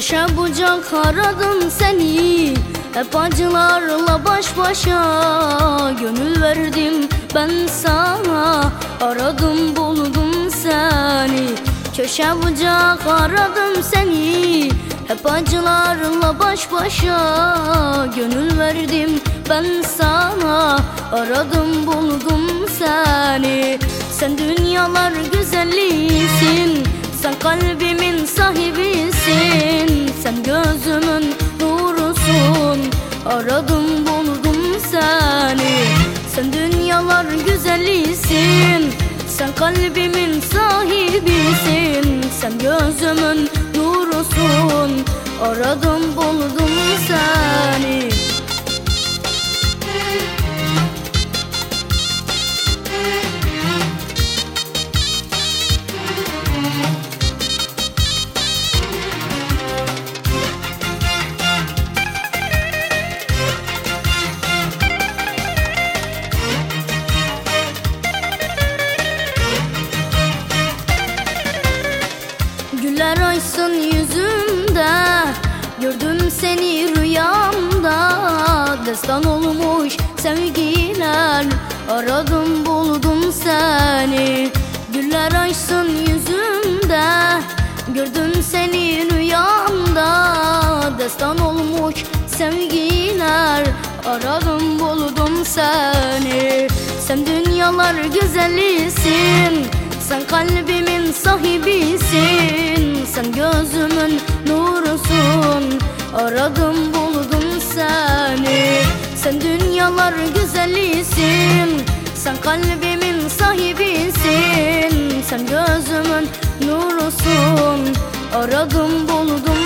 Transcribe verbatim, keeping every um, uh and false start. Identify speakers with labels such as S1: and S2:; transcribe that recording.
S1: Köşe bucak aradım seni, hep acılarla baş başa. Gönül verdim ben sana, aradım buldum seni. Köşe bucak aradım seni, hep acılarla baş başa. Gönül verdim ben sana, aradım buldum seni. Sen dünyalar güzellisin, sen kalbimin sahibisin. Sen gözümün nurusun, aradım buldum seni. Sen dünyalar güzellisin, sen kalbimin sahibisin. Sen gözümün nurusun, aradım buldum seni. Güller açsın yüzümde, gördüm seni rüyamda. Destan olmuş sevgiler, aradım buldum seni. Güller açsın yüzümde, gördüm seni rüyamda. Destan olmuş sevgiler, aradım buldum seni. Sen dünyalar güzellisin, sen kalbimin sahibisin. Sen gözümün nurusun, aradım buldum seni. Sen dünyalar güzellisin, sen kalbimin sahibisin. Sen gözümün nurusun, aradım buldum